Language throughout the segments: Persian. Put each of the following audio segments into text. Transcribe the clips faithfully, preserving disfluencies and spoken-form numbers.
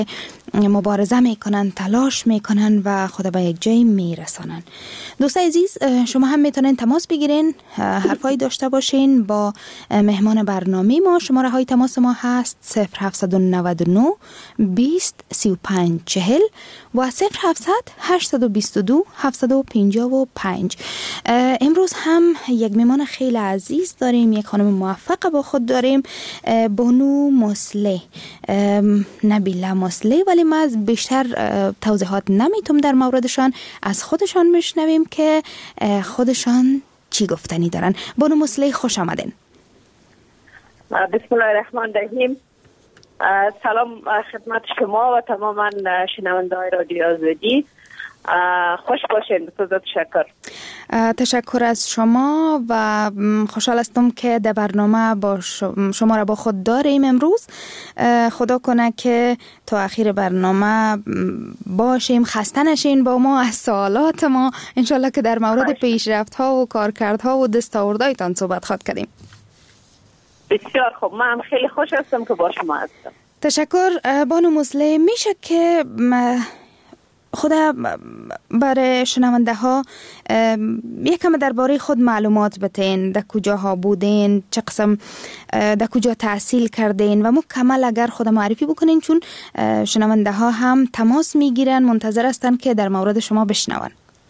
مبارزه میکنن، تلاش میکنن و خود به یک جای میرسانن. دوستای عزیز، شما هم میتونین تماس بگیرین، حرفایی داشته باشین با مهمان برنامه ما. شماره های تماس ما هست صفر هفت نه نه بیست سی و پنج چهل و صفر هفتصد هشتصد و بیست و دو هفتصد و پنجاه و پنج. امروز هم یک مهمان خیلی عزیز داریم، یک خانم موفق با خود داریم، بانو مسلح، نبیله مسلح، ولی ما از بیشتر توضیحات نمیتونم در موردشان. از خودشان میشنویم که خودشان چی گفتنی دارن. بانو مسلح، خوش آمدین. بسم الله الرحمن الرحیم. سلام خدمت شما و تماما شنونده های رادیو آزادی. خوش باشین. بسیار تشکر. تشکر از شما و خوشحال هستم که در برنامه با شما را با خود داریم امروز. خدا کنه که تا اخیر برنامه باشیم، خسته نشین با ما از سوالات ما، انشالله که در مورد پیشرفت ها و کارکردها و دستاوردهایتان صحبت خواهد کردیم. بسیار خوب، من هم خیلی خوش هستم که با شما هستم. تشکر. بانو مسلح، میشه که خدا برای شنونده ها یکم درباره خود معلومات بتین؟ در کجاها بودین، چه قسم در کجا تحصیل کردین و مکمل اگر خود معرفی بکنین، چون شنونده ها هم تماس میگیرن، منتظر هستن که در مورد شما بشنون.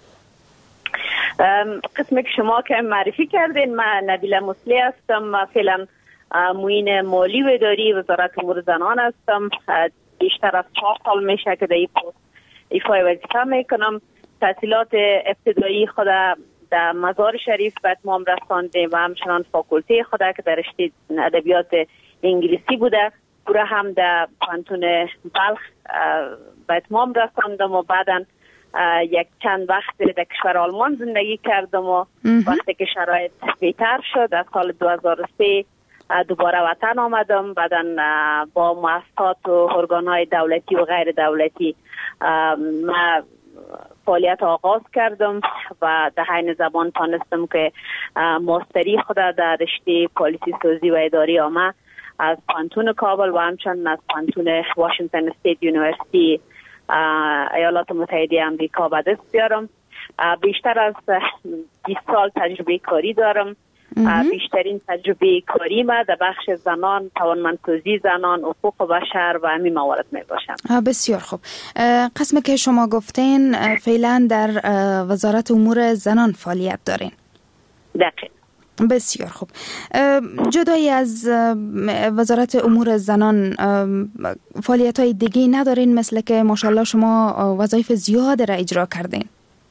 قسمی که شما که معرفی کردین، من نبیله مسلح هستم و فعلا معین مالی و اداری وزارت امور زنان هستم. بیشتر از چهار سال میشه که در این پست ایفای وظیفه میکنم. تحصیلات ابتدایی خود در مزار شریف به اتمام رساندیم و همچنان فاکولته خود که در رشته ادبیات انگلیسی بوده پورا هم در پانتون بلخ به اتمام رساندم و بعدا یک چند وقت در کشور آلمان زندگی کردم و وقتی که شرایط بهتر شد از سال دو هزار و سه دوباره وطن آمدم. بعدا با مؤسسات و ارگان‌های دولتی و غیر دولتی ما فعالیت آغاز کردم و در حین زبان تانستم که ماستری خود در رشته پالیسی سازی و اداری آمه از پانتون کابل و همچنین از پانتون واشنگتن استیت یونیورسیتی ایالات متحده آمریکا به دست بیارم. بیشتر از بیست سال تجربه کاری دارم. بیشترین تجربه کاری ما در بخش زنان، توانمندسازی زنان، حقوق بشر و همین موارد می باشم. بسیار خوب. قسمی که شما گفتین فعلا در وزارت امور زنان فعالیت دارین. دقیق. بسیار خوب. جدای از وزارت امور زنان فعالیت های دیگه ندارین، مثل که ماشاءالله شما وظایف زیاد را اجرا کردین؟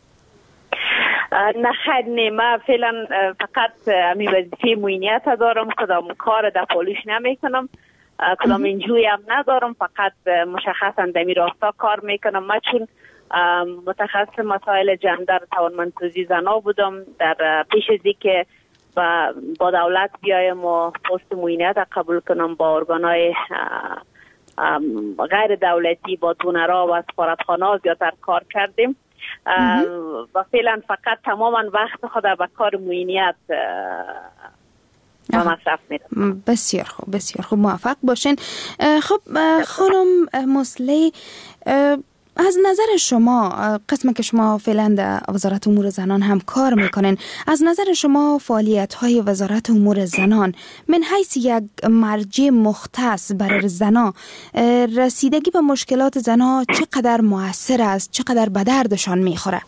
نه خیر نه، من فعلا فقط امی وظیفه معینیت دارم، کدام کار در پالیش نمی کنم، کدام انجوی هم ندارم، فقط مشخصا در می راستا کار می کنم. من چون متخصص مسائل جندر توانمندسازی زنا بودم، در پیش از اینکه با, با دولت بیایم و پست معینیت قبول کنم با ارگانهای غیر دولتی، با دونرها و سفارتخانه‌ها زیادتر کار کردیم و فعلا فقط تماما وقت خود به کار معینیت مصرف می‌کنم. بسیار خوب، بسیار خوب، موفق باشین. خب خانم مسلح، از نظر شما، قسم که شما فعلا در وزارت امور زنان هم کار میکنین، از نظر شما فعالیت های وزارت امور زنان من حیث یک مرجع مختص برای زنان، رسیدگی به مشکلات زنان چقدر مؤثر است، چقدر به دردشان میخوره؟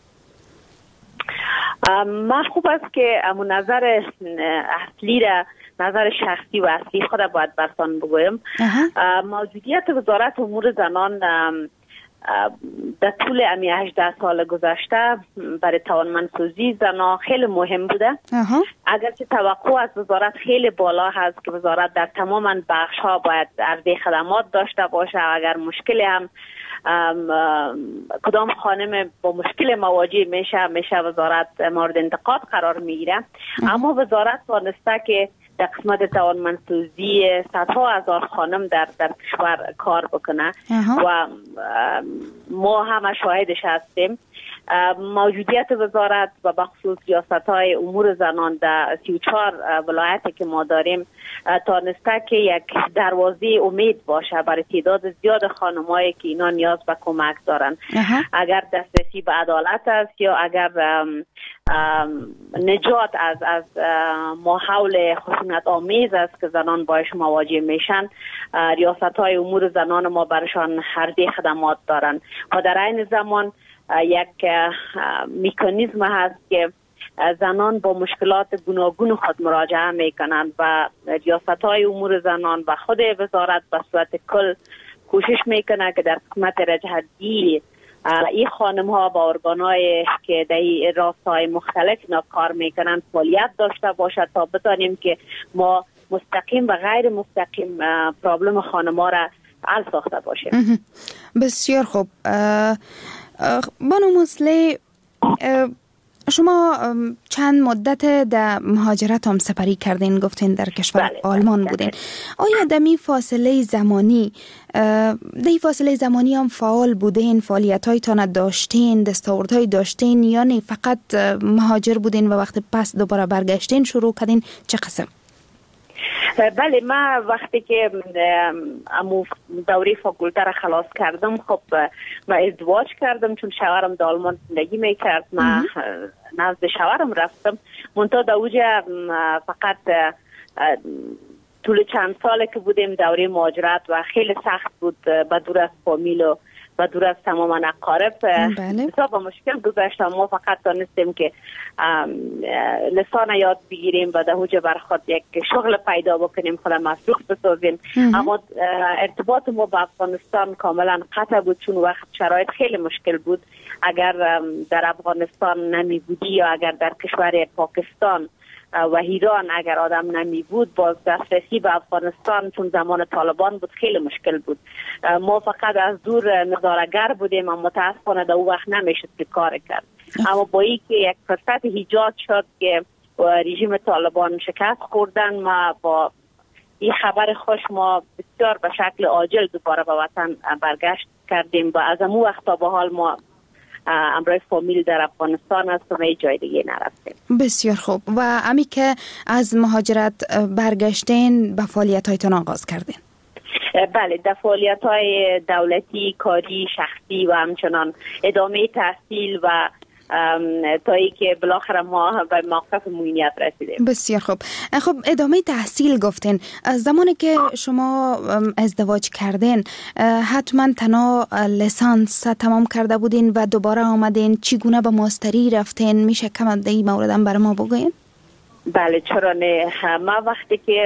من خوب است که امون نظر اصلی را، نظر شخصی و اصلی خود باید برسان بگویم. موجودیت وزارت امور زنان در طول امی هجده سال گذشته برای توانمندسازی زنان خیلی مهم بوده. اگرچه توقع از وزارت خیلی بالا هست که وزارت در تماما بخش ها باید عرضه خدمات داشته باشه، اگر مشکل هم کدام خانم با مشکل مواجه میشه میشه وزارت مورد انتقاد قرار میگیره، اما وزارت توانسته که در قسمت توانمندسازی صدها هزار خانم در در کشور کار بکنه و ما هم شاهدش هستیم. موجودیت وزارت و بخصوص ریاست‌های امور زنان در سی و چهار ولایتی که ما داریم تانسته که یک دروازه امید باشه برای تعداد زیاد خانمایی که اینا نیاز به کمک دارن. اگر دسترسی به عدالت است یا اگر ام ام نجات از از ماحول خشونت آمیز است که زنان باش مواجه میشن، ریاست‌های امور زنان ما برشان هر ده خدمات دارن و در این زمان یک مکانیزم هست که زنان با مشکلات گوناگون خود مراجعه میکنند و ریاست‌های امور زنان و خود وزارت به صورت کل کوشش میکنه که در قسمت رجحتی این خانم ها با ارگان‌های که در این راستای مختلف اینا کار میکنن فعالیت داشته باشد تا بتانیم که ما مستقیم و غیر مستقیم پرابلم خانم ها را حل ساخته باشیم. بسیار خوب. بانو مسلی، شما چند مدت در مهاجرت هم سپری کردین، گفتین در کشور بله، آلمان بودین. آیا در این فاصله زمانی در این فاصله زمانی هم فعال بودین، فعالیت هایتان داشتین، دستاوردهای داشتین، یا نه فقط مهاجر بودین و وقت پس دوباره برگشتین شروع کردین؟ چه قسم؟ بله، من وقتی که امو دوره فاکولته را خلاص کردم، خب من ازدواج کردم چون شوهرم در آلمان زندگی میکرد. من نزد شوهرم رفتم، منتها در اوجه فقط طول چند ساله که بودیم دوره مهاجرت و خیلی سخت بود با دور از فامیل و و دور از تمام اقارب. بسیار با مشکل گذشتم. ما فقط دانستیم که لسان یاد بگیریم و در حوجه بر خود یک شغل پیدا بکنیم، خود مصروف بسازیم. اما ارتباط ما با افغانستان کاملا قطع بود چون وقت شرایط خیلی مشکل بود. اگر در افغانستان نمی بودی یا اگر در کشور پاکستان و ایران اگر آدم نمی بود، باز دسترسی به افغانستان چون زمان طالبان بود خیلی مشکل بود. ما فقط از دور نظاره‌گر بودیم و متاسفانه در اون وقت نمیشد که کار کرد. اما با این که یک فرصت ایجاد شد که رژیم طالبان شکست خوردن، ما با این خبر خوش ما بسیار به شکل عاجل دوباره به وطن برگشت کردیم و از اون وقت تا به حال ما امروز فامیل در افغانستان است و ما جای دیگه نرفتیم. بسیار خوب. و امی که از مهاجرت برگشتین به فعالیت هایتان آغاز کردین؟ بله، در فعالیت های دولتی، کاری، شخصی و همچنان ادامه تحصیل و تا ای که بالاخره ما به موقف معینیت رسیدیم. بسیار خوب. خب ادامه تحصیل گفتین. زمانی که شما ازدواج کردین حتما تنها لیسانس تمام کرده بودین و دوباره آمدین، چگونه به ماستری رفتین؟ میشه کم در این موردم برای ما بگوین؟ بله چرا نه. ما وقتی که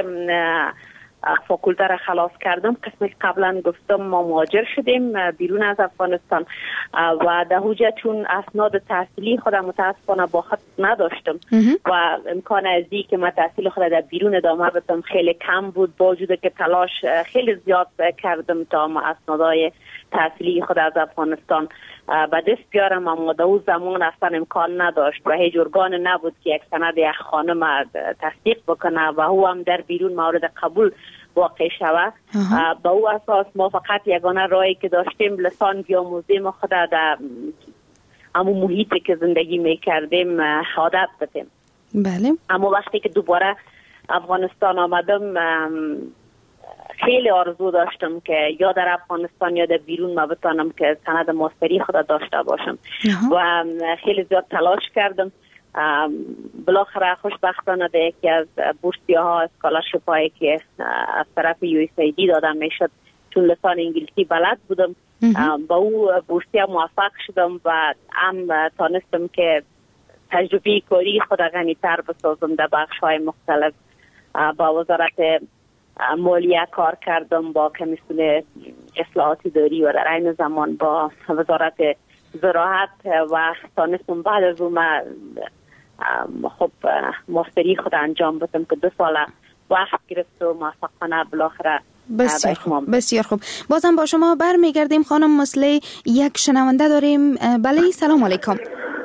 فاکولته را خلاص کردم، قسمی که قبلا گفتم ما مهاجر شدیم بیرون از افغانستان و در حوجه چون اسناد تحصیلی خودم متاسفانه با خود نداشتم و امکان ازی که من تحصیل خود در بیرون ادامه بدم خیلی کم بود، با وجود که تلاش خیلی زیاد کردم تا ما اسنادهای تحصیلی خود از افغانستان به دست بیارم، اما در اون زمان اصلا امکان نداشت و هیچ ارگان نبود که یک سند یک خانم تصدیق بکنه و او هم در بیرون مورد قبول واقع شود. با او اساس ما فقط یگانه راهی که داشتیم لسان بیاموزیم و خود در همون محیطی که زندگی میکردیم عادت بدیم. بله. اما وقتی که دوباره افغانستان آمدم خیلی آرزو داشتم که یا در افغانستان یا در بیرون ما بتانم که سند ماستری خود داشته باشم و خیلی زیاد تلاش کردم. بالاخره خوشبختانه در یکی از بورسیه ها اسکالرشیپ هایی که از طرف یو اس ای دی دادم میشد، چون لسان انگلیسی بلد بودم با او بورسیه موفق شدم و هم تانستم که تجربه کاری خود غنی‌تر بسازم. در بخش های مختلف با وزارت مالیه کار کردم، با کمیسیون اصلاحات اداری و در این زمان با وزارت زراعت و تانستم بعد از اون خب ماستری خود انجام بدم که دو سال وقت گرفت و موفقانه بالاخره. بسیار خوب. بسیار خوب. بازم با شما برمیگردیم خانم مسلی. یک شنونده داریم. بله سلام علیکم.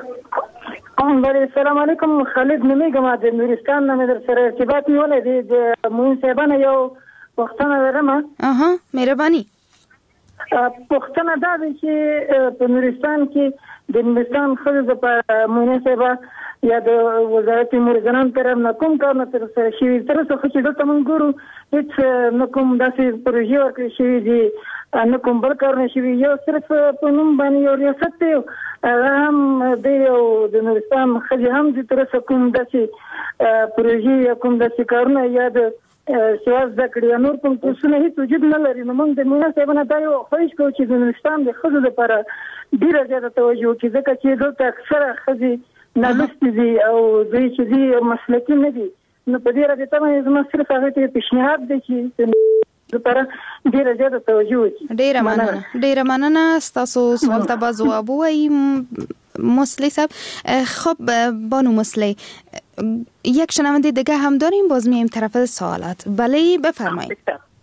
بله سلام علیکم. خالد نمیگم از نورستان نمی در سر ارتباط میوله دی موین صاحبانه یو وقتانه دارم. آها مهربانی. پښتنه دا دی چې په نورستان کې د نورستان خلک په مونږ سبا یا د وزارت امور زنان طرف نه کوم کار نه تر سره شي تر څو چې دلته موږ ګورو هیڅ نه کوم داسې پروژې ورکړل شوي دي نه کوم بل کار نه شوي یو صرف په نوم باندې یو ریاست دی هم د یو د نورستان ښځې هم د تر څو کوم داسې پروژې یا کوم داسې کارونه یا د سیاست زده کړې نور کوم څه هیڅ وجود نه لري نو موږ د مونږ صاحب نه دا یو خواهش کوو چې د نورستان د ښځو لپاره ډېره زیاته توجه وکړي ځکه چې دلته اکثره ښځې نالوستې دي او دوی چې دي مسلکي نه دي نو په دې رابطه باندې زما صرف هغې ته پیشنهاد دی چې لپاره ډېره زیاته توجه وکړي. ډېره مننه ډېره مننه ستاسو سوال ته به ځواب ووایي مسلی صاحب. خب بانو مسلی یک شنونده دیگه هم داریم باز میایم طرف سوالات. بله بفرمایید.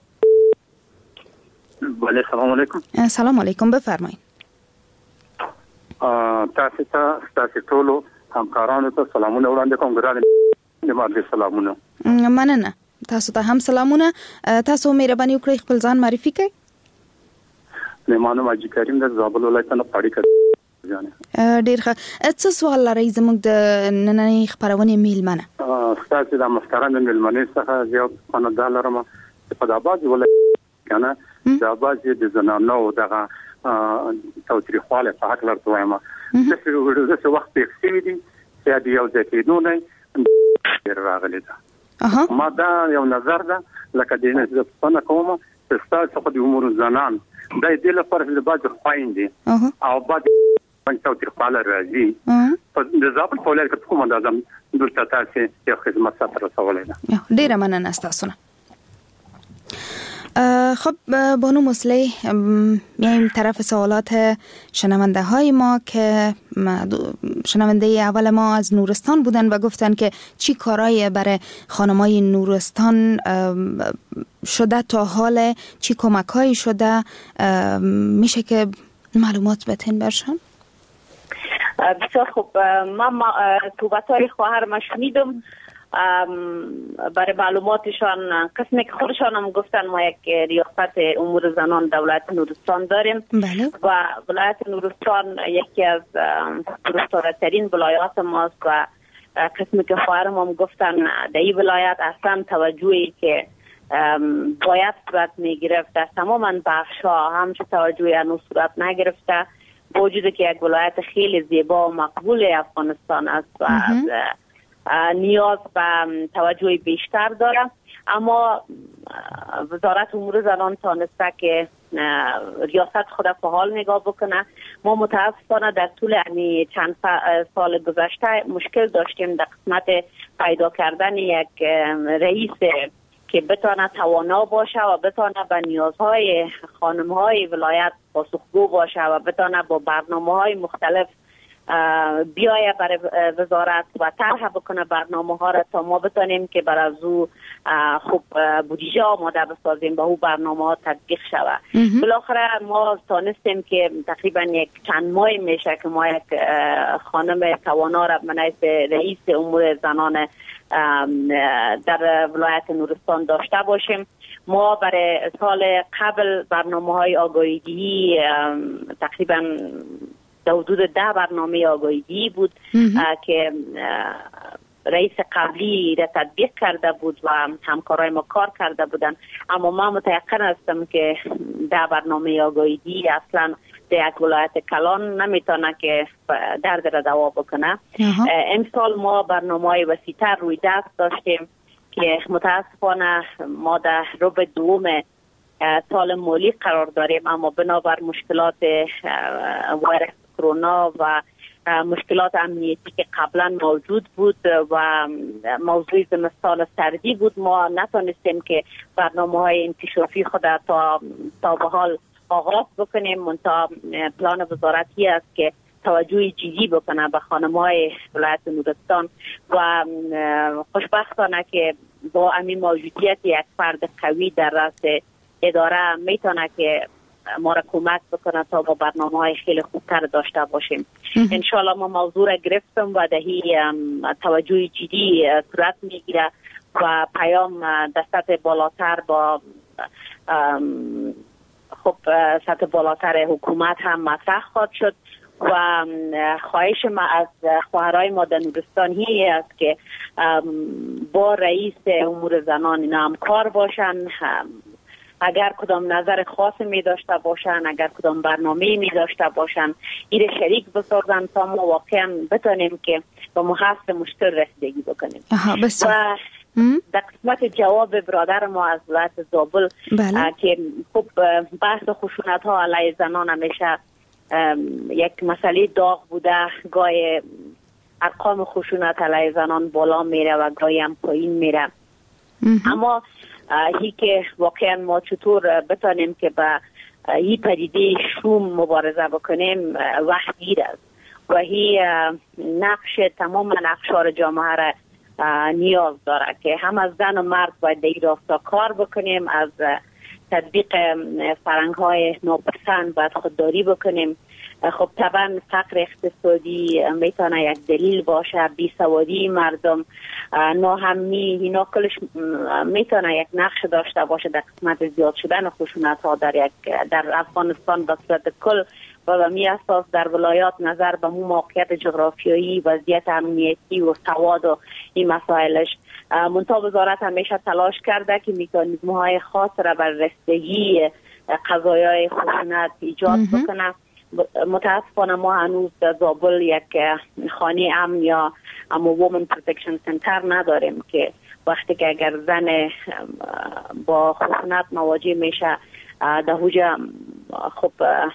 بله سلام علیکم. سلام علیکم بفرمایید. تاسو ته تاسو ټول همکارانو ته سلامونه وړاندې کوم ګران دماغي سلامونه. مننه تاسو ته هم سلامونه. تاسو مهرباني وکړئ خپل ځان معرفي کړئ. نعمانو ماجی کریم د زابل ولایت نه پاړی کړ. ډیر ښه. څه سوال لرئ زموږ د نننۍ خبرونې میلمنه؟ ستاسو د محترم میلمنې څخه زیات خاندان لرم چې په داباز ولایت کنه داباز د زنانو دغه توتریخواله په حق لرته وایم چې ورته څه وخت یې دي چې د یو ځکه نو نه راغلی دا ما دا یو نظر ده لکه د نه څه کومه چې تاسو خو د امور زنان دا دې لپاره چې باج خوایندې او باج توتریخواله راځي په د زابل په ولایت کې کوم اندازم دلته تاسو یو خدمت سره رسولای ده. ډیره مننه تاسو نه. خب بانو مسلی میایم طرف سوالات شنونده های ما که شنونده اول ما از نورستان بودن و گفتن که چی کارای برای خانمای نورستان شده تا حال چی کمک هایی شده میشه که معلومات بتین برشان؟ بسیار خوب. من توبت های خواهر ما شنیدم برای معلوماتشان قسمی که خودشان هم گفتن ما یک ریاست امور زنان دولت نورستان داریم. بله. و ولایت نورستان یکی از پرستارترین ولایات ماست و قسمی که خواهرم هم گفتن در این ولایت اصلا توجهی که باید صورت میگرفت در تمام بخش ها همچه توجهی انو صورت نگرفته با وجود که یک ولایت خیلی زیبا و مقبول افغانستان است و نیاز به توجه بیشتر داره اما وزارت امور زنان تانسته که ریاست خود فعال نگاه بکنه. ما متاسفانه در طول یعنی چند سال گذشته مشکل داشتیم در قسمت پیدا کردن یک رئیس که بتانه توانا باشه و بتانه به نیازهای خانم‌های ولایت پاسخگو باشه و بتانه با برنامه‌های مختلف بیایه برای وزارت و طرح بکنه برنامه ها را تا ما بتانیم که بر از او خوب بودجه آماده بسازیم به او برنامه ها تطبیق شود. بالاخره ما تانستیم که تقریبا یک چند ماه میشه که ما یک خانم توانا را به حیث رئیس امور زنان در ولایت نورستان داشته باشیم. ما برای سال قبل برنامه های آگاهی‌دهی تقریبا در حدود ده برنامه آگاهی‌دهی بود که رئیس قبلی را تطبیق کرده بود و همکارای ما کار کرده بودن اما من متيقن هستم که ده برنامه آگاهی‌دهی اصلا در یک ولایت کلان نمیتونه که درد را دوا بکنه. امسال ما برنامه وسیع‌تر روی دست داشتیم که متاسفانه ما در ربع دوم سال مالی قرار داریم اما بنابر مشکلات ویروس کرونا و مشکلات امنیتی که قبلا موجود بود و موضوع زمستان سردی بود ما نتونستیم که برنامه های انکشافی خود تا تا به حال آغاز بکنیم. منتها پلان وزارتی است که توجه جدی بکنه به خانم‌های ولایت نورستان و خوشبختانه که با همین موجودیت یک فرد قوی در رأس اداره میتونه که ما را کمک بکنه تا با برنامه‌های خیلی خوبتر داشته باشیم. انشالله ما موضوع را گرفتم و دهی توجه جدی صورت میگیره و پیام در سطح بالاتر با خب سطح بالاتر حکومت هم مطرح خواهد شد و خواهش ما از خواهرای ما در نورستان هی است که با رئیس امور زنان اینا همکار باشن، اگر کدام نظر خاص می داشته باشن، اگر کدام برنامه می داشته باشن این شریک بسازن تا ما واقعا بتانیم که با محصول مشکل رسیدگی بکنیم. و در قسمت جواب برادر ما از ولایت زابل که خب بحث خشونت ها علیه زنان همیشه یک مسئله داغ بوده، گاهی ارقام خشونت علیه زنان بالا میره و گاهی هم پایین میره. اما هی که واقعا ما چطور بتانیم که با این پدیده شوم مبارزه بکنیم وقت گیر است و هی نقش تمام نقشار جامعه را نیاز داره که هم از زن و مرد باید در این راستا کار بکنیم، از تطبیق فرهنگ های ناپسند باید خودداری بکنیم. خب طبعا فقر اقتصادی میتونه یک دلیل باشه، بیسوادی مردم، ناهمنی، اینا کلش میتونه یک نقش داشته باشه در قسمت زیاد شدن خشونت ها در یک در افغانستان به صورت کل و به می اساس در ولایات نظر به مو موقعیت جغرافیایی، وضعیت امنیتی و سواد و این مسائلش. منتها وزارت همیشه تلاش کرده که میکانیزم های خاص را بر رسیدگی قضایای خشونت ایجاد بکنه. متاسفانه ما هنوز در زابل یک خانه امن یا اما وومن پروتکشن سنتر نداریم که وقتی که اگر زن با خشونت مواجه میشه در حوجه خب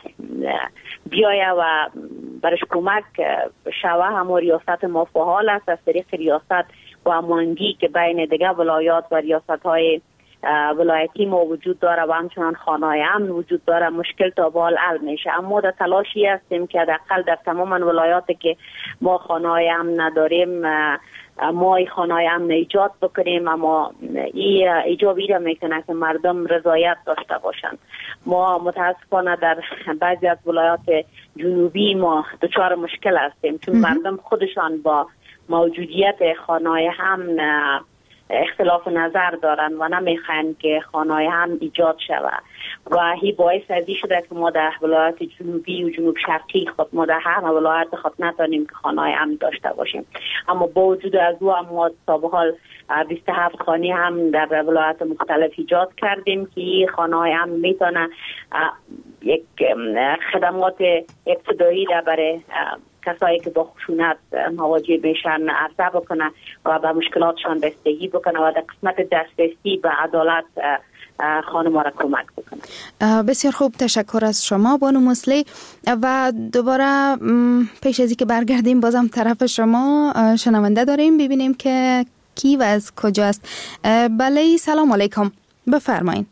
بیایه و برش کمک شوه. همون ریاست ما فعال است از طریق ریاست و هماهنگی که بین دیگه ولایات و ریاست های ولایتی ما وجود داره و همچنان خانه‌های امن وجود داره. مشکل تا به حال حل میشه، اما در تلاشی هستیم که حداقل در تمام ولایاتی که ما خانه‌های امن نداریم ما این خانه‌های امن ایجاد بکنیم. اما این ایجابی را میکنه که مردم رضایت داشته باشند. ما متاسفانه در بعضی از ولایات جنوبی ما دچار مشکل هستیم چون مردم خودشان با موجودیت خانه‌های امن اختلاف نظر دارن و نمیخواین که خانه‌های هم ایجاد شود و هی باعث ازی شده که ما در ولایات جنوبی و جنوب شرقی خود ما در هر ولایت خود نتونیم که خانه‌های هم داشته باشیم. اما با وجود از او هم ما تا به حال بیست و هفت خانه هم در ولایات مختلف ایجاد کردیم که خانه‌های هم میتونه یک خدمات ابتدایی را برای کسایی که با خشونت مواجه بشن عرضه بکنه و به مشکلاتشان رسیدگی بکنه و در قسمت دسترسی به عدالت خانم را کمک بکنه. بسیار خوب، تشکر از شما بانو مسلی. و دوباره پیش از اینکه برگردیم بازم طرف شما شنونده داریم، ببینیم که کی و از کجاست. بله، سلام علیکم، بفرمایین.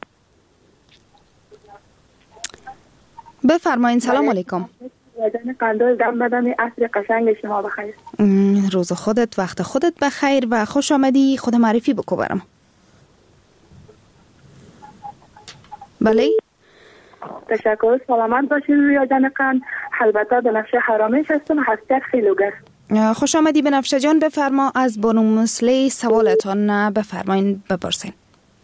بفرمایین. سلام علیکم. واجن قندول دم بدم عصر قشنگ شما بخیر. روز خودت، وقت خودت بخیر و خوش آمدی. خود معرفی بکو برام. بله. تشکر. سلامت باشید رویا جان قند. البته بنفشه حرامش هستم، هستیت خیلوگر. خوش آمدی بنفشه جان. بفرما از بانو مسلی سوالتان بفرمایین بپرسین.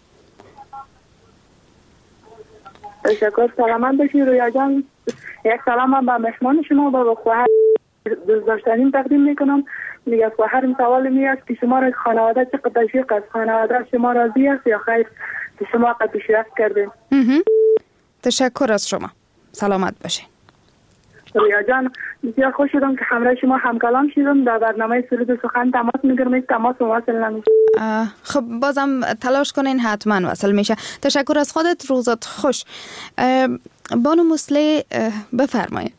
تشکر. سلامت باشید رویا جان. یک سلام هم به مهمان شما و به خواهر دوست داشتنیم تقدیم میکنم. میگه خواهرم سوال می است که شما را خانواده چقدر تشویق است؟ خانواده شما راضی است یا خیر که شما قد پیشرفت کردین؟ تشکر از شما. سلامت باشین. رویا جان، بسیار خوش شدم که همراه شما همکلام شدم. در برنامه سرود سخن تماس میگیرم، تماس واصل نمیشه. خب بازم تلاش کنین، حتما وصل میشه. تشکر از خودت. روزت خوش. بانو مسلی بفرمایید.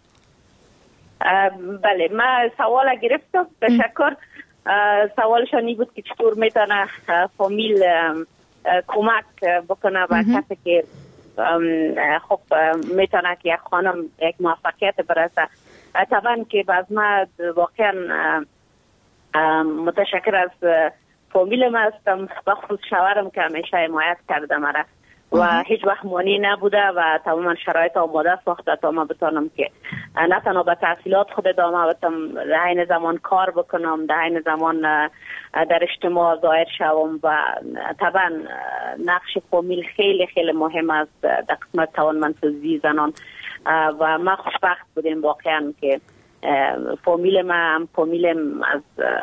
بله، من سوال گرفتم. تشکر. سوالشان این بود که چطور میتونه فامیل کمک بکنه و کسی که خب میتونه که یک خانم یک موفقیت برسه. طبعا که باز من واقعا متشکر از فامیلم هستم، بخصوص شوهرم که همیشه حمایت کرده مرا و هیچ وقت مانع نبوده و تماما شرایط آماده ساخته تا ما بتانم که نه تنها به تحصیلات خود ادامه بدم، در عین زمان کار بکنم، در عین زمان در اجتماع ظاهر شوم و طبعا نقش فامیل خیلی خیلی مهم است در قسمت توانمندسازی زنان و ما خوشبخت بودیم واقعا که فامیل ما هم فامیلم از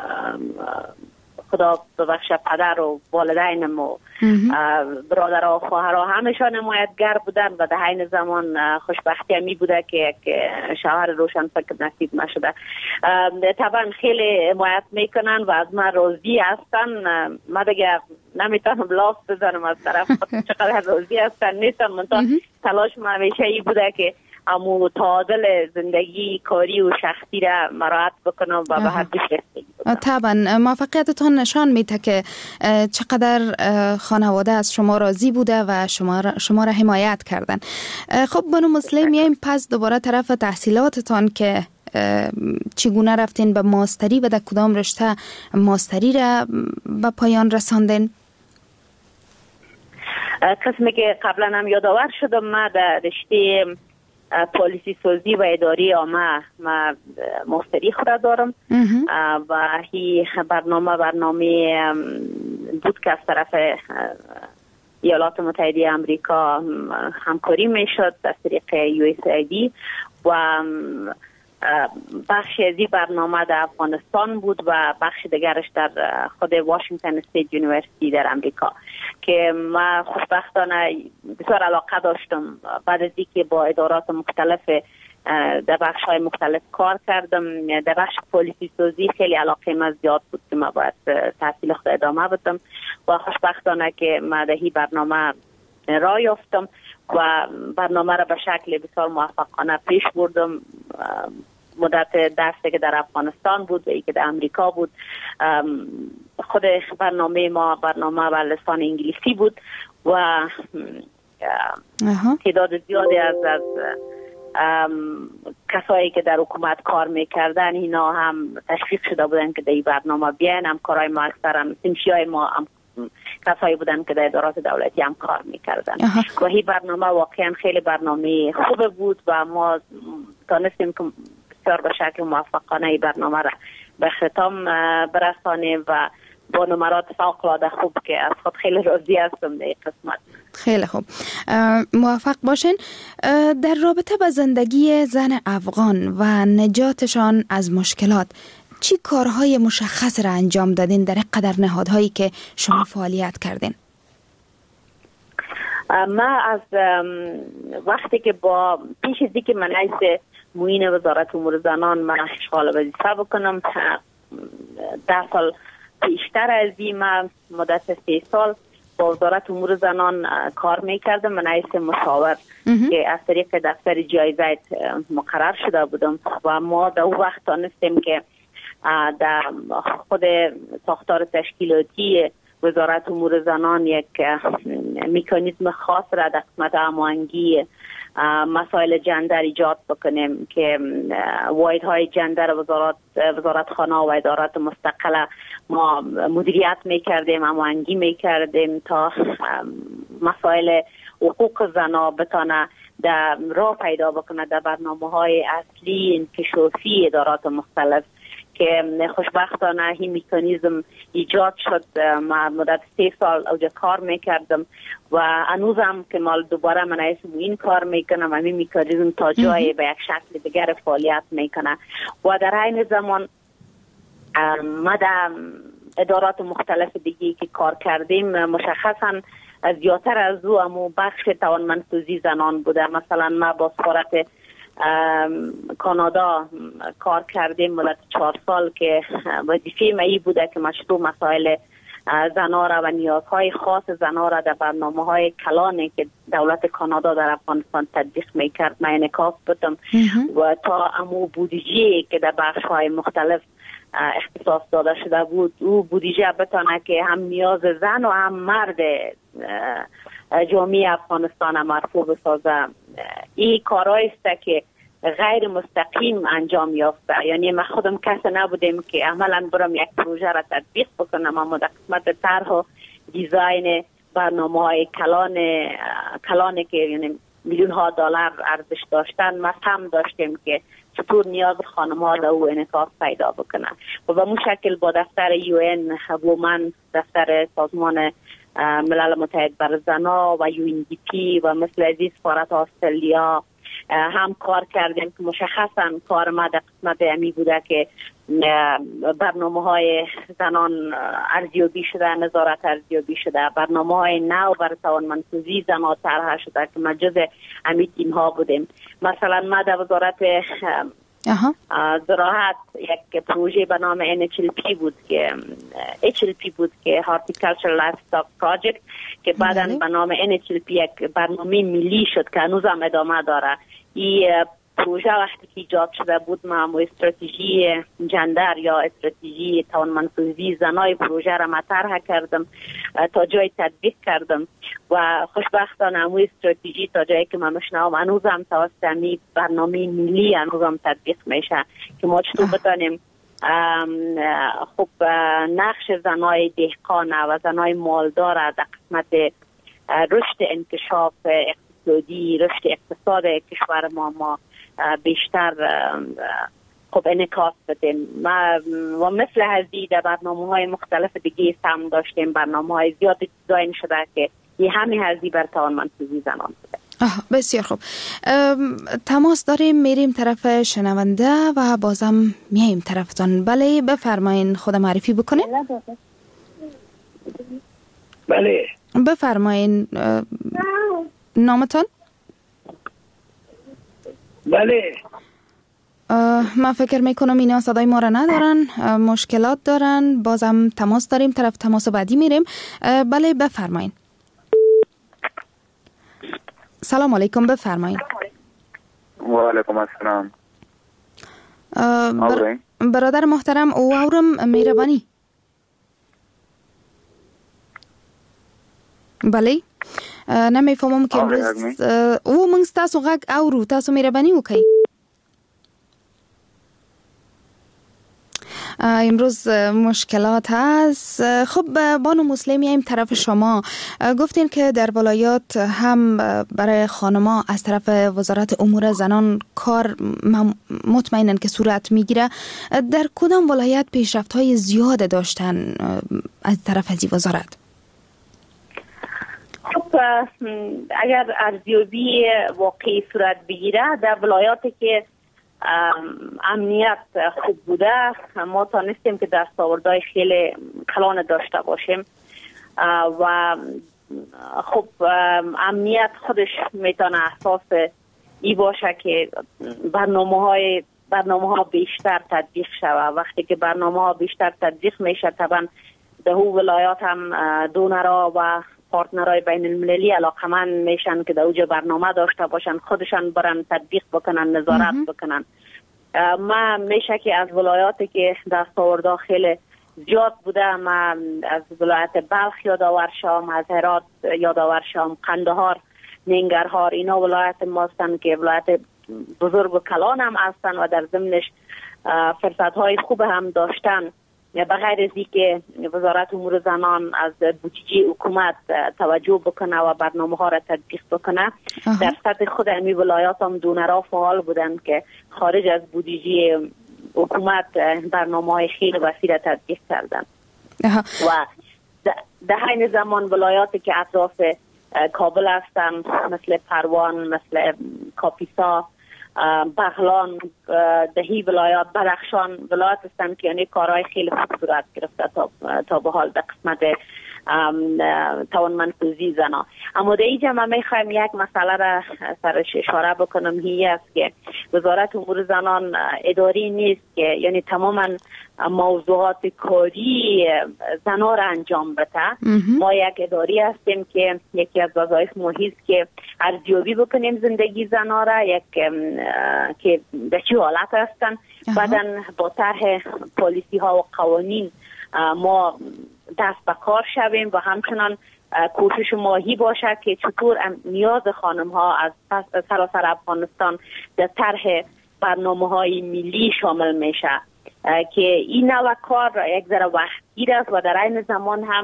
خدا ببخشه پدر و والدینم و برادرها و خواهرها همشان حمایتگر بودن و در عین زمان خوشبختی همی بوده که شوهر روشن فکر نصیب نشده. طبعا خیلی حمایت میکنن و از من راضی هستن. من دیگه نمیتونم لاف بزنم از طرف چقدر راضی هستن نیستم، من تلاش من همیشه ای بوده که امو تعادل زندگی کاری و شخصی را مراعات بکنم و به هر دو رسیدگی بکنم. طبعا موفقیتتان نشان میده که چقدر خانواده از شما راضی بوده و شما را, شما را حمایت کردن. خب بانو مسلم میایم پس دوباره طرف تحصیلاتتان که چگونه رفتین به ماستری و در کدام رشته ماستری را به پایان رساندین؟ قسمی که قبلا هم یادآور شدم، من در رشته پالیسی سازی و اداری عامه ما ماستری خود دارم و هی برنامه برنامه بود که از طرف ایالات متحده آمریکا همکاری میشد از طریق یو اس ای دی و بخش از این برنامه در افغانستان بود و بخش دیگرش در خود واشنگتن استیت یونیورسیتی در امریکا که من خوشبختانه بسیار علاقه داشتم. بعد از اینکه با ادارات مختلف در بخش های مختلف کار کردم، در بخش پالیسی سازی خیلی علاقه من زیاد بود که من باید تحصیل خود ادامه بدم و خوشبختانه که من در این برنامه راه یافتم و برنامه را به شکل بسیار موفقانه پیش بردم. مدت درسی که در افغانستان بود و ای که در امریکا بود، خود برنامه ما برنامه بر لسان انگلیسی بود و تعداد زیادی از از کسایی که در حکومت کار میکردن اینا هم تشویق شده بودن که در این برنامه بیان. همکارای ما اکثرا سنفیای ما هم کسایی بودن که در ادارات دولتی هم کار میکردن و این برنامه واقعا خیلی برنامه خوب بود و ما تانستیم که بسیار به شکل موفقانه این برنامه را به ختام برسانیم و با نمرات فوق‌العاده خوب که از خود خیلی راضی هستم در این قسمت. خیلی خوب، موفق باشین. در رابطه با زندگی زن افغان و نجاتشان از مشکلات چی کارهای مشخص را انجام دادین در قدر نهادهایی که شما فعالیت کردین؟ ما از وقتی که با پیش از اینکه من رئیس معین وزارت امور زنان من اشغال وظیفه بکنم، ده سال پیشتر از این من مدت سه سال با وزارت امور زنان کار میکردم. من رئیس مشاور که از طریق دفتر جایزه مقرر شده بودم و ما در اون وقت تانستیم که در خود ساختار تشکیلاتی وزارت امور زنان یک مکانیزم خاص را در قسمت هماهنگی مسائل جندر ایجاد بکنیم که واحدهای جندر وزارت وزارتخانه و ادارات مستقله ما مدیریت میکردیم، هماهنگی میکردیم تا مسائل حقوق زنها بتانه در راه پیدا بکنه در برنامه‌های اصلی انکشافی ادارات مختلف که خوشبختانه این مکانیزم ایجاد شد. ما مدت سه سال اوجا کار میکردم و هنوزم که مال دوباره من رئیس معین کار میکنم و این مکانیزم تا جای به یک شکل دیگر فعالیت میکنه و در عین زمان ما در ادارات مختلف دیگه که کار کردیم مشخصا زیادتر از او امو بخش توانمندسازی زنان بوده. مثلا ما با سفارت کانادا کار کردیم مدت چهار سال که وظیفه من بوده که مشروع مسائل زنها را و نیازهای خاص زنها را در برنامه‌های کلانی که دولت کانادا در افغانستان تطبیق میکرد من انعکاس بدم و تا امو بودجه که در بخش‌های مختلف اختصاص داده شده بود او بودجه بتانه که هم نیاز زن و هم مرد جامعه افغانستان مرفوع بسازه. این کارهایی است که غیر مستقیم انجام یافته، یعنی ما خودم کسی نبودیم که عملا برم یک پروژه را تطبیق بکنم، اما در قسمت طرح و دیزاین برنامه های کلان کلانی که یعنی میلیون ها دلار ارزش داشتن ما هم داشتیم که چطور نیاز خانم ها در او انعکاس پیدا بکنن و به مو شکل با دفتر یو ان وومن، دفتر سازمان ملل متحد بر زنها و یو ان دی پی و مثل از سفارت استرالیا هم کار کردیم که مشخصا کار ما در قسمت امی بوده که برنامه های زنان ارزیابی شده، نظارت ارزیابی شده، برنامه های نو بر توانمندسازی زنان طرح شده که ما جز امی تیم ها بودیم. مثلا ما در وزارت زراعت یک پروژه به نام ان اچ ال پی بود که اچ ال پی بود که Horticultural Livestock Project که بعداً به نام ان اچ ال پی یک برنامه ملی شد که هنوز هم ادامه داره. این پروژه وقتی که ایجاد شده بود ما استراتژی جندر یا استراتژی توانمندسازی زنای پروژه را مطرح کردم تا جای تطبیق کردم و خوشبختانه همون استراتژی تا جایی که من مشنوم هنوز هم توسط امی برنامه ملی هنوز هم تطبیق میشه که ما چطور بتانیم خب نقش زنای دهقان و زنای مالدار در قسمت رشد انکشاف اقتصادی، رشد اقتصاد کشور ما ما بیشتر خب انعکاس بدیم. ما و مثل هذی در برنامه های مختلف دیگه هم داشتیم، برنامه های زیاد دیزاین شده که یه همه هذی بر توانمندسازی زنان بوده. بسیار خوب، تماس داریم، میریم طرف شنونده و بازم میایم طرفتان. بله بفرمایین، خود معرفی بکنید. بله بفرمایین، نامتان؟ بله من فکر میکنم اینا صدای ما را ندارن، مشکلات دارن. بازم تماس داریم، طرف تماس بعدی میریم. بله بفرمایین. سلام علیکم، بفرمایین. و علیکم السلام. بر... برادر محترم او اورم میربانی. بله نمیفهمم که امروز او منگ تاسو غږ اورو، تاسو مهرباني وکړئ. امروز مشکلات هست. خب بانو مسلم، میایم طرف شما. گفتین که در ولایات هم برای خانما از طرف وزارت امور زنان کار مطمئنن که صورت میگیره. در کدام ولایت پیشرفت های زیاد داشتن از طرف از وزارت؟ خب اگر ارزیابی واقعی صورت بگیره در ولایاتی که امنیت خوب بوده ما تانستیم که دستاوردهای خیلی کلان داشته باشیم و خب امنیت خودش میتونه اساس ای باشه که برنامه های برنامه ها بیشتر تطبیق شود. وقتی که برنامه ها بیشتر تطبیق میشه طبعا در او ولایات هم دونرها و پارتنرهای بین المللی علاقمند میشن که در اوجه برنامه داشته باشن، خودشان برن تطبیق بکنن، نظارت بکنن. ما میشه که از ولایاتی که دستاوردها خیلی زیاد بوده، ما از ولایت بلخ یادآور شم، از هرات یادآور شم، قندهار، ننگرهار، اینا ولایت ما هستن که ولایت بزرگ و کلان هم هستن و در ضمنش فرصت های خوب هم داشتن. به غیر از اینکه وزارت امور زنان از بودجه حکومت توجه بکنه و برنامه ها را تطبیق بکنه، در سطح خود امی ولایات هم دونرها فعال بودن که خارج از بودجه حکومت برنامه های خیلی وسیع را تطبیق کردن. و در همین زمان ولایاتی که اطراف کابل هستن مثل پروان، مثل کاپیسا، بغلان، دهی ولایات، بدخشان ولایات هستند که یعنی کارهای خیلی خوب صورت گرفته تا تا به حال در قسمت توانمندسازی زنا. اما در اینجا ما میخوایم یک مسئله را سرش اشاره بکنم، هی است که وزارت امور زنان اداری نیست که یعنی تماما موضوعات کاری زنا را انجام بده. ما یک اداری هستیم که یکی از وظایف ما هست که ارزیابی بکنیم زندگی زنا را، یک که به چه حالت هستن، بعدا با طرح پالیسی ها و قوانین ما دست به کار شویم و همچنان کوشش ماهی باشه که چطور نیاز خانم ها از سراسر افغانستان در طرح برنامه های ملی شامل میشه که این نوع کار یک ذره وقتگیر است و در این زمان هم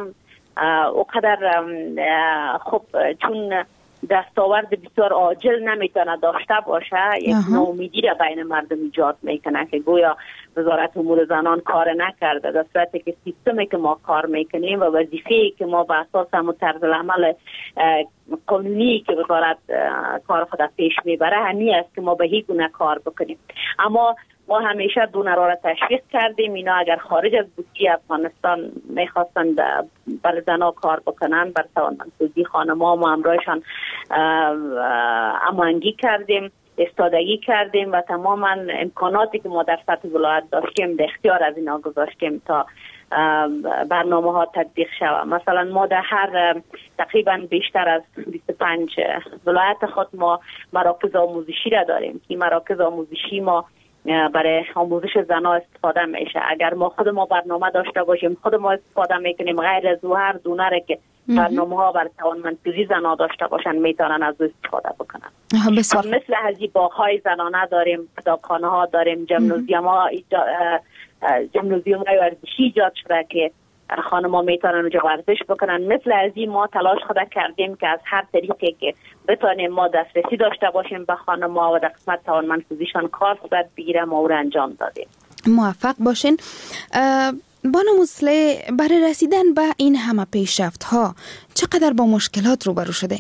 اوقدر خب چون دستاورد بسیار عاجل نمیتونه داشته باشه، یک ناامیدی را بین مردم ایجاد میکنه که گویا وزارت امور زنان کار نکرده، در صورتی که سیستمی که ما کار میکنیم و وظیفه‌ای که ما به اساس همون طرز العمل قانونی که وزارت کار خود پیش میبره همین است که ما به هیچ گونه کار بکنیم. اما ما همیشه دونه را تشویق کردیم اینا اگر خارج از بودجه افغانستان میخواستن بر زنا کار بکنن، بر توانمندسازی خانم‌ها ما همراهشان هماهنگی کردیم، استادگی کردیم و تماما امکاناتی که ما در سطح ولایت داشتیم در اختیار از اینا گذاشتیم تا برنامه ها تطبیق شود. مثلا ما در هر تقریبا بیشتر از بیست و پنج ولایت خود ما مراکز آموزشی را داریم که مراکز آموزشی ما برای آموزش زنها استفاده میشه. اگر ما خود ما برنامه داشته باشیم خود ما استفاده میکنیم، غیر از هر دونه که برنامه ها بر توانمندسازی زنها داشته باشن میتونن از استفاده بکنن. بسیار. مثل هزی باغ‌های زنانه داریم، کتابخانه ها داریم، جمنوزیوم ها جمنوزیوم های ورزشی ایجاد شده که خانم‌ها میتونن اونجا ورزش بکنن. مثل از این ما تلاش خود کردیم که از هر طریقی که بتونیم ما دسترسی داشته باشیم به خانم‌ها و در قسمت توانمندسازیشان کار صورت بگیره ما او را انجام دادیم. موفق باشین. بانو مسلح، برای رسیدن به این همه پیشرفت ها چقدر با مشکلات روبرو شده؟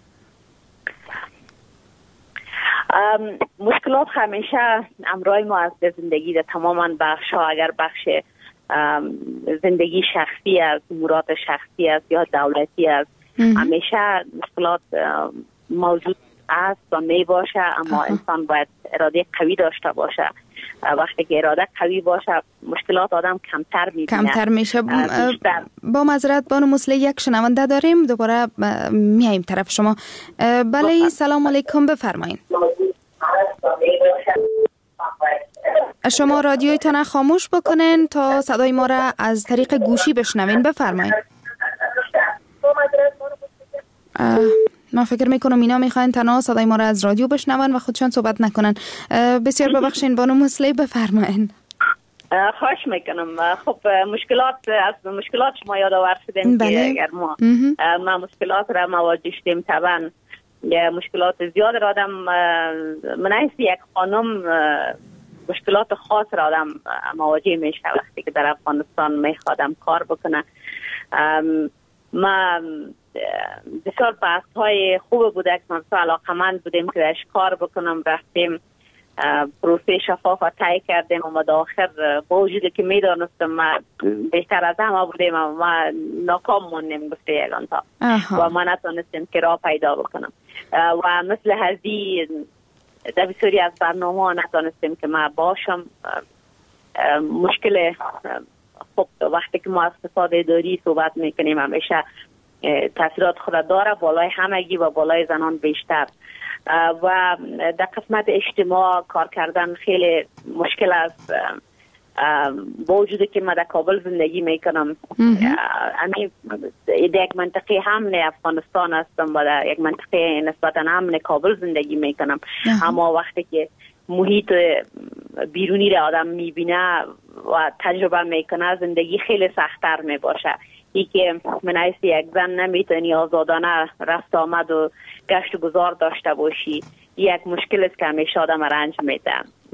مشکلات همیشه همراه ما از زندگی در تماما بخش ها، اگر بخش زندگی شخصی است، امورات شخصی است یا دولتی است، همیشه مشکلات موجود است و می باشه، اما آه. انسان باید اراده قوی داشته باشه. وقتی که اراده قوی باشه مشکلات آدم کمتر میبینه، کمتر میشه. با معذرت بانو مسلح یک شنونده داریم، دوباره میایم طرف شما. بله سلام علیکم، بفرمایید. شما رادیویتان خاموش بکنین تا صدای ما را از طریق گوشی بشنوین. بفرمایید. ما فکر میکنم اینا میخواین تنها صدای ما را از رادیو بشنون و خودشان صحبت نکنن. بسیار ببخشین بانو مسلح، بفرمایین. خواهش میکنم. خب مشکلات از مشکلات شما یادآور شدین که اگر ما ما مشکلات را مواجه شدیم، طبعا مشکلات زیاد را آدم من حیث یک خانم مشکلات خاص را آدم مواجه میشه وقتی که در افغانستان میخوادم کار بکنه. ما بسیار بحث های خوب بوده که من علاقمند بودیم که درش کار بکنم، رفتیم پروسه شفاف را طی کردیم و ما در آخر با وجودی که میدانستم ما بهتر از همه بودیم و ما ناکام موندیم گفته یگان تا و ما نتونستیم که راه پیدا بکنم و مثل هزی در بسیاری از برنامه ها نتونستیم که ما باشم. مشکل خب وقتی که ما از فساد اداری صحبت میکنیم همیشه تاثیرات خود داره، بالای همگی و بالای زنان بیشتر و در قسمت اجتماع کار کردن خیلی مشکل است. با وجودی که من در کابل زندگی میکنم، امی یک منطقه امن افغانستان هستم و در یک منطقه نسبتا امن کابل زندگی میکنم، اما وقتی که محیط بیرونی را آدم میبینه و تجربه میکنه زندگی خیلی سخت‌تر میباشه. ای که من حیث یک زن نمیتونی آزادانه رفت آمد و گشت و گذار داشته باشی، یک مشکل است که همیشه آدم رنج میده.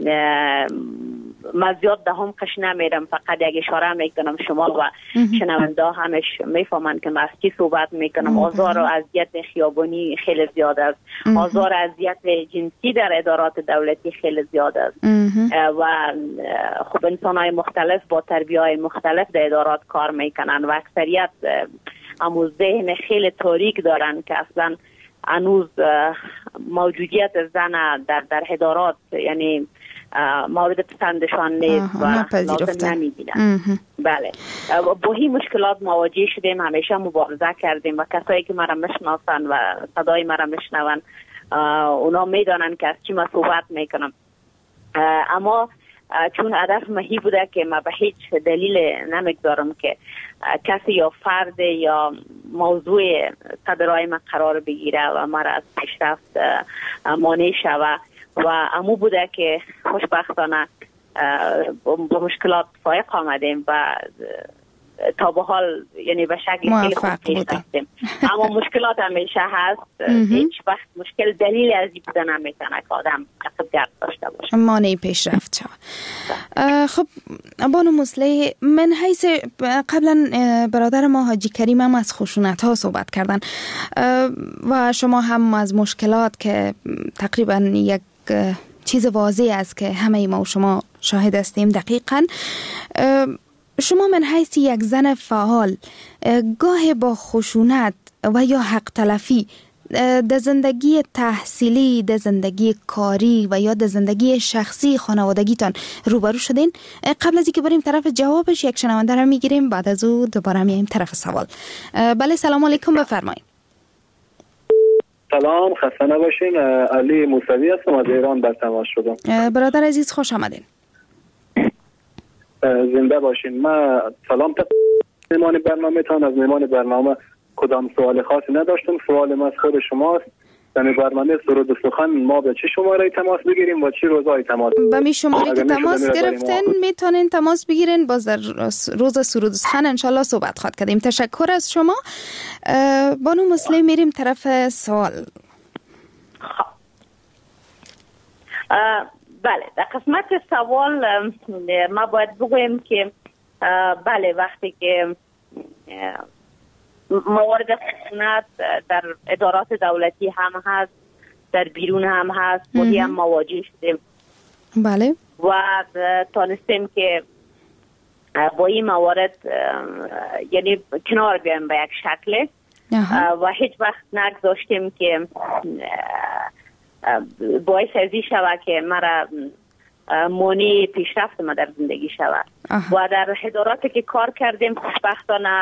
من زیاد ده هم قش نمیرم، فقط یک اشاره میکنم شما و شنونده همش میفهمن که من از چی صحبت میکنم. آزار و اذیت خیابانی خیلی زیاد است، آزار و اذیت جنسی در ادارات دولتی خیلی زیاد است و خب انسان‌های مختلف با تربیه‌های مختلف در ادارات کار میکنن و اکثریت امو ذهن خیلی تاریک دارن که اصلا هنوز موجودیت زن در در ادارات یعنی مورد پسندشان نیست و لازم نمی‌بینن. بله با این مشکلات مواجه شدیم، همیشه مبارزه کردیم و کسایی که مرا میشناسن و صدای مرا میشنون اونا میدانن که از چی من صحبت میکنم. اما چون هدف مهی بوده که من به هیچ دلیل نمیگذارم که کسی یا فرد یا موضوع صدرای من قرار بگیره و مرا از پیشرفت مانع شوه و امو بوده که خوشبختانه با مشکلات فائق آمدیم و تا به حال یعنی به شکل خیلی خوب پیش رفتیم. اما مشکلات همیشه هست. هیچ وقت مشکل دلیل از این بودن نمیتونه که آدم عقب‌گرد داشته باشه. مانع پیشرفت شود. خب بانو مسلح، من حیث قبلا برادر ما حاجی کریم هم از خشونت ها صحبت کردن و شما هم از مشکلات که تقریبا یک چیز واضح است که همه ما و شما شاهد هستیم. دقیقاً شما من حیث یک زن فعال گاه با خشونت و یا حق تلفی در زندگی تحصیلی، در زندگی کاری و یا در زندگی شخصی خانوادگیتان روبرو شدین؟ قبل از اینکه بریم طرف جوابش یک شنونده را میگیریم، بعد از او دوباره میایم طرف سوال. بله سلام علیکم، بفرمایید. سلام، خسته نباشین. علی موسوی هستم، از ایران در تماس شدم. برادر عزیز خوش آمدین. زنده باشین. من سلام تا مهمان برنامه تان. از مهمان برنامه کدام سوال خاصی نداشتم. سوال من از خود شماست. در برنامه سرود و سخن ما به چه شماره تماس بگیریم و چه روزهای تماس؟ به می شماره که تماس گرفتین میتونین تماس بگیرین. باز در روز سرود و سخن انشالله صحبت خواهد کردیم. تشکر از شما. بانو مسلح، میریم طرف سوال. بله، در قسمت سوال ما باید بگویم که بله وقتی که موارد خشونت در ادارات دولتی هم هست، در بیرون هم هست، بودی هم مواجه شدیم. بله. و تانستیم که با این موارد یعنی کنار بیایم به یک شکل و هیچ وقت نگذاشتیم که باعث ازی شود که مرا مانع پیشرفت ما در زندگی شود. و در اداراتی که کار کردیم خوشبختانه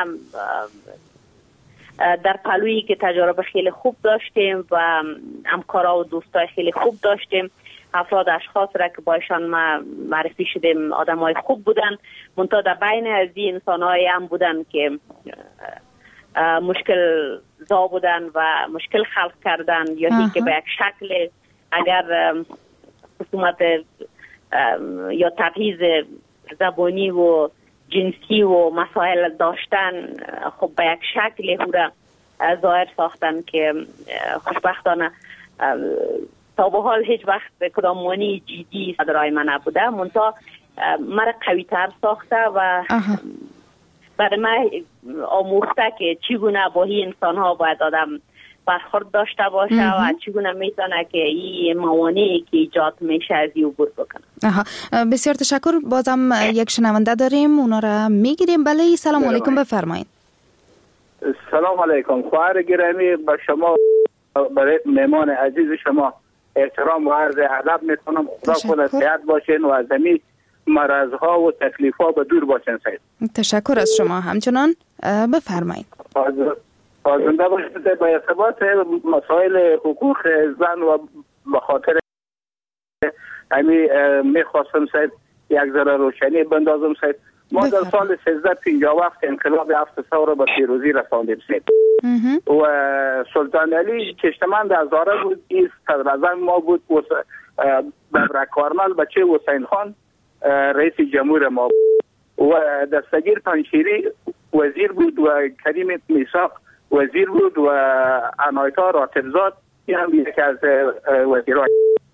در پلویی که تجربه خیلی خوب داشتیم و همکارا و دوستای خیلی خوب داشتیم. افراد اشخاص را که بایشان ما معرفی شدیم آدم های خوب بودن، منتها در بین از این انسان های هم بودن که مشکل زا بودن و مشکل خلق کردن یا هی که به یک شکل اگر خصومت یا تبعیض زبانی و جنسی و مسائل داشتن، خب به یک شکل او را ظاهر ساختن که خوشبختانه تا به حال هیچ وقت کدام مانع جدی صدرای من نبوده، منتها مرا قوی تر ساخته و برای من آموخته که چگونه با این انسان ها باید آدم برخورد داشته باشه و چگونه میتونه که این موانعی که ایجاد میشه از این عبور بکنه. آها، بسیار تشکر. بازم یک شنونده داریم، اونا را میگیریم. بله سلام علیکم، بفرمایید. سلام علیکم. خواهر گرامی، با شما برای مهمان عزیز شما احترام و عرض ادب میکنم. خدا کنه صحت باشین و از همین مرضها و تکلیفها به دور باشین. سید تشکر از شما. همچنان بفرمایید. زنده باشید. به ارتباط مسائل حقوق زن و به خاطر همین میخواستم سید یک ذره روشنی بندازم. سید ما در سال سیزده پنجاه و هفت انقلاب هفت سوره به پیروزی رساندیم. سید و سلطان علی کشتمند هزاره بود، این صدراعظم ما بود، و ببرک کارمل بچه حسین خان رئیس جمهور ما بود و دستگیر پنشیری وزیر بود و کریم میثاق وزیر بود و عنایتا راتبزاد هم یکی از وزیران.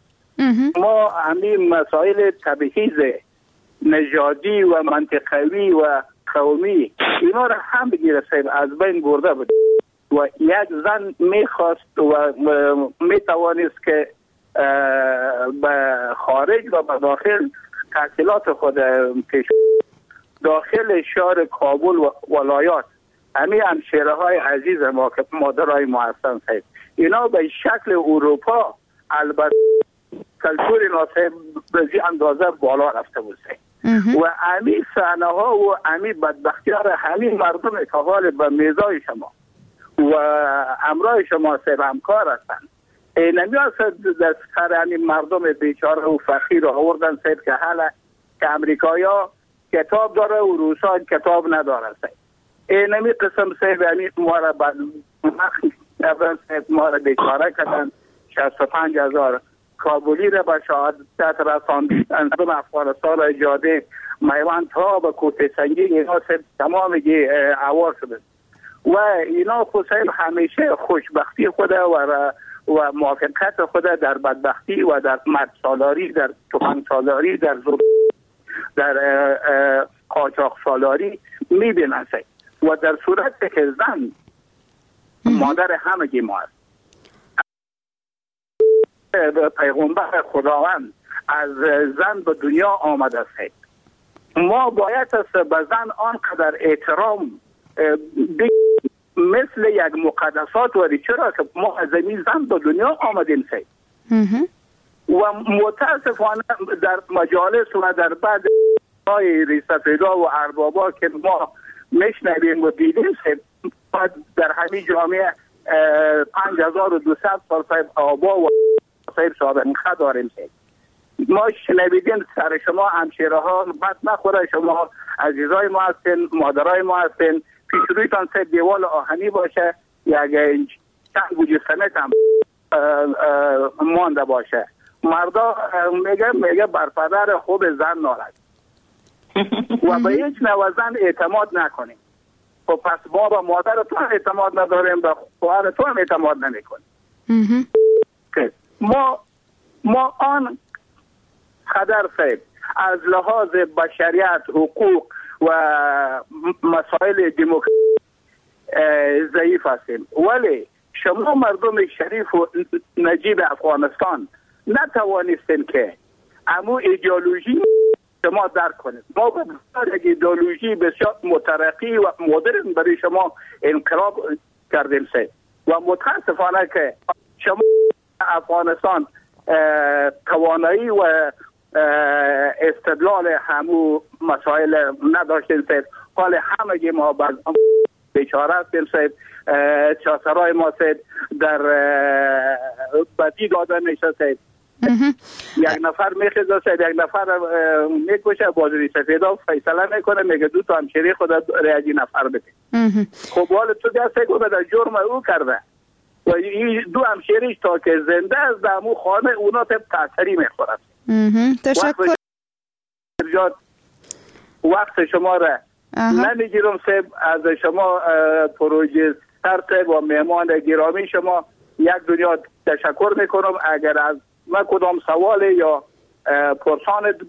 ما همین مسائل تبعیض نژادی و منطقوی و قومی اینا را هم بگیرسیم از بین برده بود و یک زن میخواست و میتوانست که به خارج و به داخل تحصیلات خود پیش داخل شهر کابل و ولایات همین همشیره های عزیز ما که مادرای ما هستن سید اینا به شکل اروپا البته کلتور ناسه بزی اندازه بالا رفته بود سید و همین صحنه ها و همین بدبختی ها را همین مردم که حال به میزای شما و امرای شما سید همکار هستن اینمی هست در سر همین مردم بیچاره و فقیر آوردن سید که حالا که امریکایی ها کتاب داره و روسا کتاب نداره سید اینمی قسم سید همین ما را بعد ما را بیچاره کردن شصت و پنج هزار کابلی را به شهادت رساند، انظم افغانستان را جاده میوند تا به کوته سنگین، اینا تمام عوار شده و اینا خود همیشه خوشبختی خود و و موافقت خود در بدبختی و در مرد سالاری، در تفنگ سالاری، در زور، در قاچاق سالاری میبینند و در صورتی که زن مادر همگی ما است. پیغمبر خداوند از زن به دنیا آمده است. ما باید است به زن آنقدر احترام مثل یک مقدسات وری، چرا که ما از این زن به دنیا آمدیم سید و متاسفانه در مجالس و در بعد های ریسفیدا و اربابا که ما میشنویم و دیدیم سید در همین جامعه پنج هزار و دویست سال صاحب آبا و صاحب سابقه داریم سید. ما شنویدیم سر شما همشیره ها بد نخوره، شما عزیزای ما هستین، مادرای ما هستین، پیش رویتان سه دیوال آهنی باشه، یک چند گوجه سمت هم مانده باشه. مردا میگه میگه بر پدر خوب زن نارد و به هیچ نوع زن اعتماد نکنیم. خب پس ما با مادر تو هم اعتماد نداریم، به خواهر تو هم اعتماد نمیکنیم. ما ما آن قدر صاحب از لحاظ بشریت، حقوق و مسائل دموکراسی ضعیف هستیم، ولی شما مردم شریف و نجیب افغانستان نتوانستین که امو ایدئولوژی شما درک کنید. ما به یک ایدئولوژی بسیار مترقی و مدرن برای شما انقلاب کردیم سه و متاسفانه که شما افغانستان توانایی و استدلال همو مسائل نداشتیم سید. حال همگی ما بعد بیچاره هستیم سید. چاسرای ما سید در بدی داده میشه سید. یک نفر میخیزه سید، یک نفر میکشه، بازوری سفیدا فیصله میکنه، میگه دو تا همشیری خود ریاجی نفر بده. خب حال تو دسته که در جرم او کرده و این دو همشیریش تا که زنده از دمو خانه اونا تب تأثیری میخورد. تشکر. وقت شما را نمیگیرم سب، از شما پروژه سرت و مهمان گرامی شما یک دنیا تشکر میکنم. اگر از من کدام سوال یا پرسان